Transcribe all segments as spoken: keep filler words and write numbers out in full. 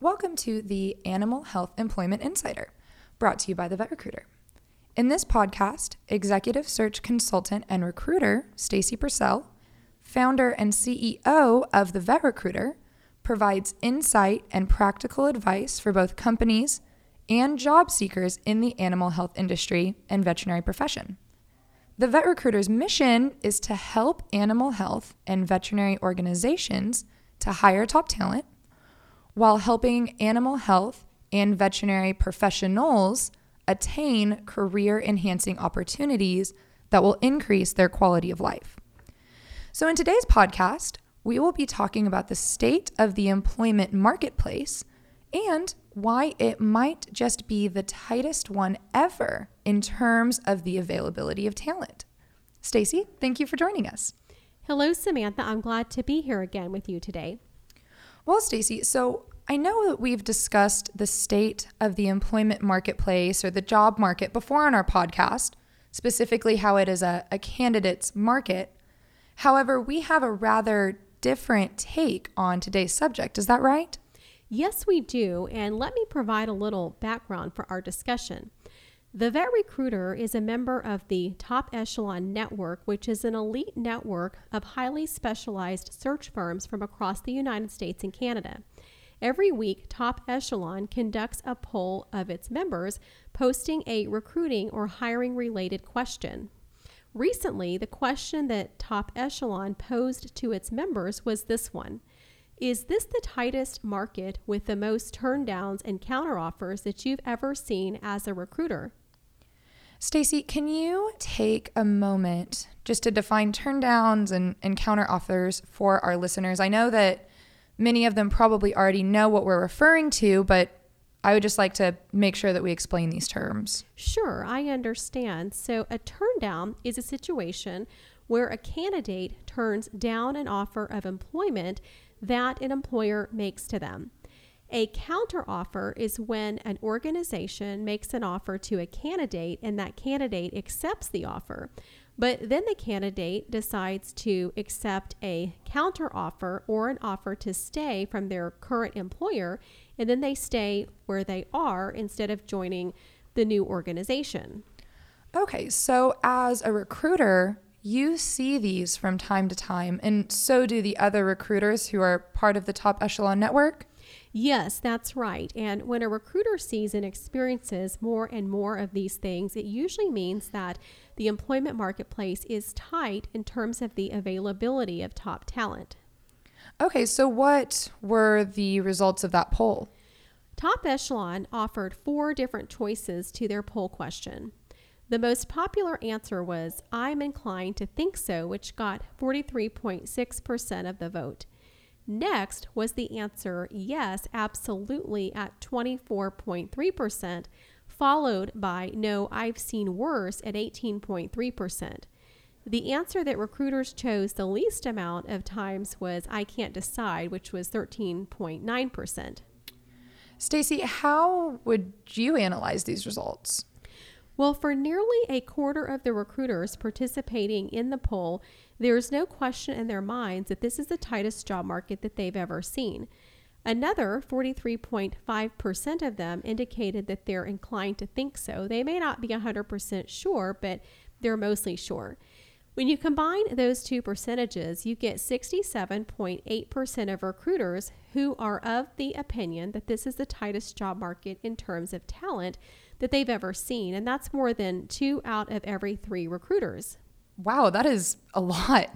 Welcome to the Animal Health Employment Insider, brought to you by the Vet Recruiter. In this podcast, executive search consultant and recruiter Stacy Purcell, founder and C E O of the Vet Recruiter, provides insight and practical advice for both companies and job seekers in the animal health industry and veterinary profession. The Vet Recruiter's mission is to help animal health and veterinary organizations to hire top talent, while helping animal health and veterinary professionals attain career-enhancing opportunities that will increase their quality of life. So in today's podcast, we will be talking about the state of the employment marketplace and why it might just be the tightest one ever in terms of the availability of talent. Stacy, thank you for joining us. Hello, Samantha. I'm glad to be here again with you today. Well, Stacy, so I know that we've discussed the state of the employment marketplace or the job market before on our podcast, specifically how it is a, a candidate's market. However, we have a rather different take on today's subject. Is that right? Yes, we do. And let me provide a little background for our discussion. The Vet Recruiter is a member of the Top Echelon Network, which is an elite network of highly specialized search firms from across the United States and Canada. Every week, Top Echelon conducts a poll of its members, posting a recruiting or hiring-related question. Recently, the question that Top Echelon posed to its members was this one: is this the tightest market with the most turndowns and counteroffers that you've ever seen as a recruiter? Stacy, can you take a moment just to define turndowns and, and counteroffers for our listeners? I know that many of them probably already know what we're referring to, but I would just like to make sure that we explain these terms. Sure, I understand. So a turndown is a situation where a candidate turns down an offer of employment that an employer makes to them. A counteroffer is when an organization makes an offer to a candidate and that candidate accepts the offer. But then the candidate decides to accept a counteroffer or an offer to stay from their current employer, and then they stay where they are instead of joining the new organization. Okay, so as a recruiter, you see these from time to time, and so do the other recruiters who are part of the Top Echelon Network? Yes, that's right. And when a recruiter sees and experiences more and more of these things, it usually means that the employment marketplace is tight in terms of the availability of top talent. Okay, so what were the results of that poll? Top Echelon offered four different choices to their poll question. The most popular answer was, "I'm inclined to think so," which got forty-three point six percent of the vote. Next was the answer, "Yes, absolutely," at twenty-four point three percent, followed by "No, I've seen worse" at eighteen point three percent. The answer that recruiters chose the least amount of times was "I can't decide," which was thirteen point nine percent. Stacy, how would you analyze these results? Well, for nearly a quarter of the recruiters participating in the poll, there is no question in their minds that this is the tightest job market that they've ever seen. Another forty-three point five percent of them indicated that they're inclined to think so. They may not be one hundred percent sure, but they're mostly sure. When you combine those two percentages, you get sixty-seven point eight percent of recruiters who are of the opinion that this is the tightest job market in terms of talent that they've ever seen. And that's more than two out of every three recruiters. Wow, that is a lot.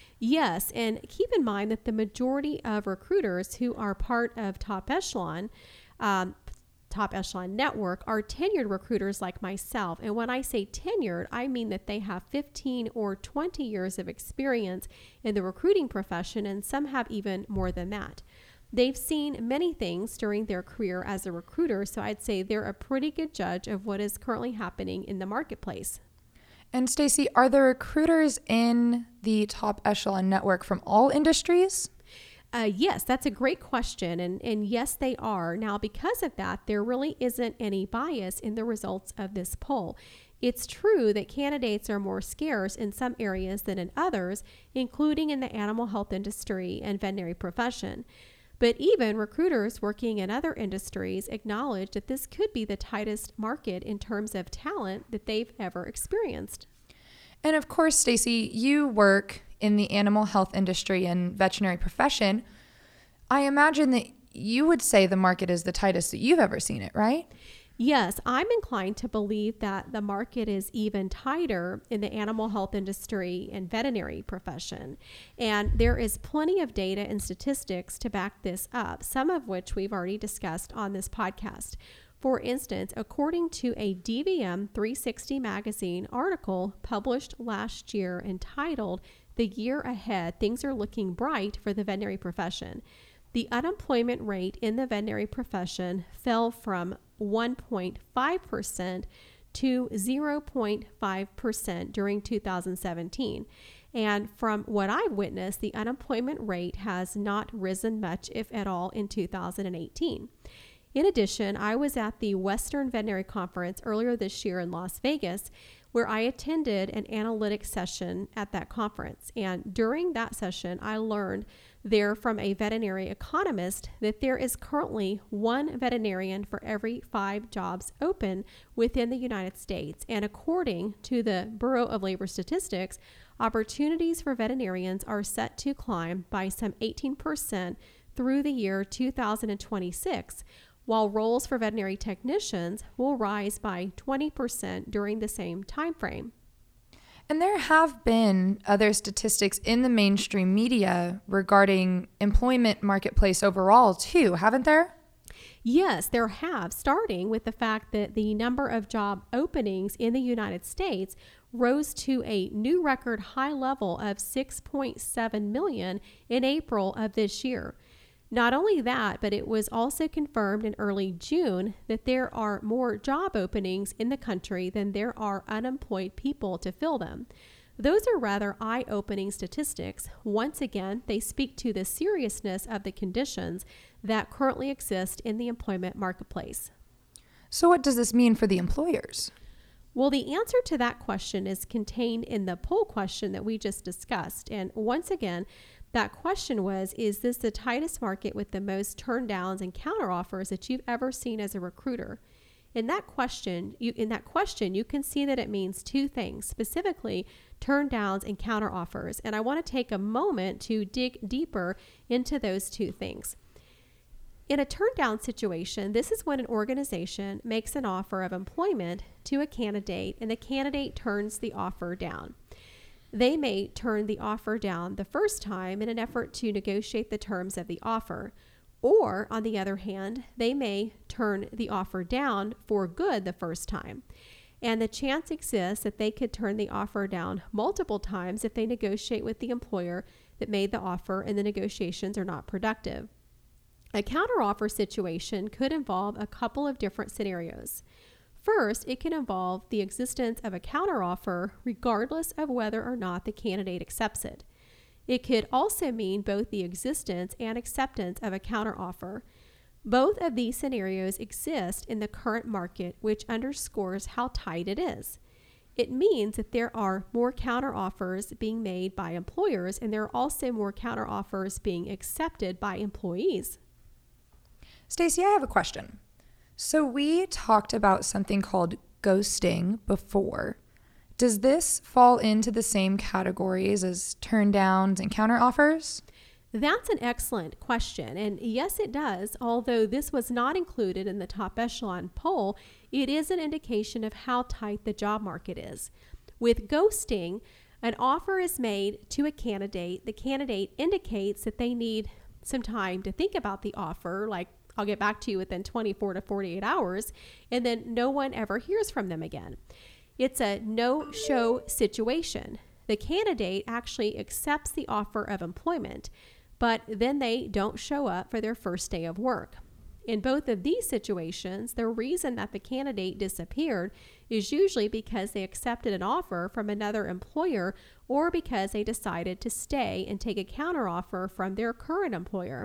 Yes, and keep in mind that the majority of recruiters who are part of Top Echelon, um, Top Echelon Network, are tenured recruiters like myself. And when I say tenured, I mean that they have fifteen or twenty years of experience in the recruiting profession, and some have even more than that. They've seen many things during their career as a recruiter, so I'd say they're a pretty good judge of what is currently happening in the marketplace. And Stacy, are the recruiters in the Top Echelon Network from all industries? Uh, yes, that's a great question. And, and yes, they are. Now, because of that, there really isn't any bias in the results of this poll. It's true that candidates are more scarce in some areas than in others, including in the animal health industry and veterinary profession. But even recruiters working in other industries acknowledge that this could be the tightest market in terms of talent that they've ever experienced. And of course, Stacy, you work in the animal health industry and veterinary profession. I imagine that you would say the market is the tightest that you've ever seen it, right? Yes, I'm inclined to believe that the market is even tighter in the animal health industry and veterinary profession. And there is plenty of data and statistics to back this up, some of which we've already discussed on this podcast. For instance, according to a D V M three sixty magazine article published last year entitled "The Year Ahead, Things Are Looking Bright for the Veterinary Profession," the unemployment rate in the veterinary profession fell from one point five percent to zero point five percent during two thousand seventeen. And from what I've witnessed, the unemployment rate has not risen much, if at all, in two thousand eighteen. In addition, I was at the Western Veterinary Conference earlier this year in Las Vegas, where I attended an analytics session at that conference. And during that session, I learned there from a veterinary economist that there is currently one veterinarian for every five jobs open within the United States. And according to the Bureau of Labor Statistics, opportunities for veterinarians are set to climb by some eighteen percent through the year two thousand twenty-six, while roles for veterinary technicians will rise by twenty percent during the same time frame. And there have been other statistics in the mainstream media regarding employment marketplace overall too, haven't there? Yes, there have, starting with the fact that the number of job openings in the United States rose to a new record high level of six point seven million in April of this year. Not only that, but it was also confirmed in early June that there are more job openings in the country than there are unemployed people to fill them. Those are rather eye-opening statistics. Once again, they speak to the seriousness of the conditions that currently exist in the employment marketplace. So what does this mean for the employers? Well, the answer to that question is contained in the poll question that we just discussed. And once again, that question was, is this the tightest market with the most turndowns and counteroffers that you've ever seen as a recruiter? In that question, you, in that question, you can see that it means two things, specifically turndowns and counteroffers. And I want to take a moment to dig deeper into those two things. In a turndown situation, this is when an organization makes an offer of employment to a candidate and the candidate turns the offer down. They may turn the offer down the first time in an effort to negotiate the terms of the offer. Or, on the other hand, they may turn the offer down for good the first time. And the chance exists that they could turn the offer down multiple times if they negotiate with the employer that made the offer and the negotiations are not productive. A counteroffer situation could involve a couple of different scenarios. First, it can involve the existence of a counteroffer regardless of whether or not the candidate accepts it. It could also mean both the existence and acceptance of a counteroffer. Both of these scenarios exist in the current market, which underscores how tight it is. It means that there are more counteroffers being made by employers, and there are also more counteroffers being accepted by employees. Stacy, I have a question. So we talked about something called ghosting before. Does this fall into the same categories as turndowns and counteroffers? That's an excellent question. And yes, it does. Although this was not included in the top echelon poll, it is an indication of how tight the job market is. With ghosting, an offer is made to a candidate. The candidate indicates that they need some time to think about the offer, like I'll get back to you within twenty-four to forty-eight hours, and then no one ever hears from them again. It's a no-show situation. The candidate actually accepts the offer of employment, but then they don't show up for their first day of work. In both of these situations, the reason that the candidate disappeared is usually because they accepted an offer from another employer or because they decided to stay and take a counteroffer from their current employer.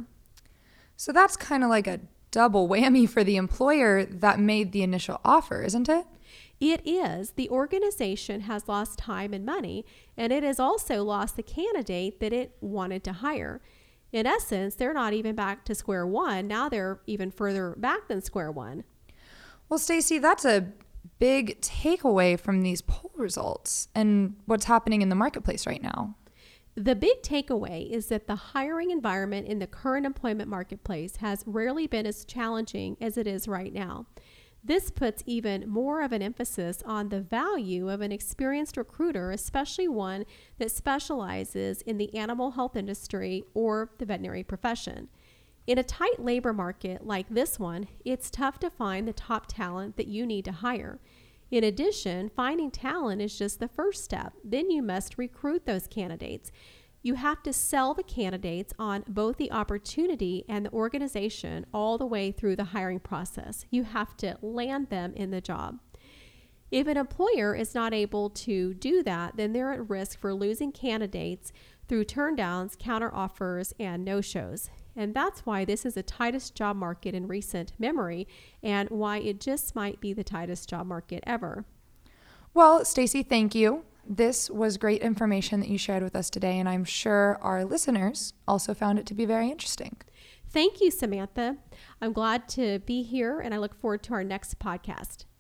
So that's kind of like a double whammy for the employer that made the initial offer, isn't it? It is. The organization has lost time and money, and it has also lost the candidate that it wanted to hire. In essence, they're not even back to square one. Now they're even further back than square one. Well, Stacy, that's a big takeaway from these poll results and what's happening in the marketplace right now. The big takeaway is that the hiring environment in the current employment marketplace has rarely been as challenging as it is right now. This puts even more of an emphasis on the value of an experienced recruiter, especially one that specializes in the animal health industry or the veterinary profession. In a tight labor market like this one, it's tough to find the top talent that you need to hire. In addition, finding talent is just the first step. Then you must recruit those candidates. You have to sell the candidates on both the opportunity and the organization all the way through the hiring process. You have to land them in the job. If an employer is not able to do that, then they're at risk for losing candidates through turndowns, counteroffers, and no-shows. And that's why this is the tightest job market in recent memory and why it just might be the tightest job market ever. Well, Stacy, thank you. This was great information that you shared with us today, and I'm sure our listeners also found it to be very interesting. Thank you, Samantha. I'm glad to be here, and I look forward to our next podcast.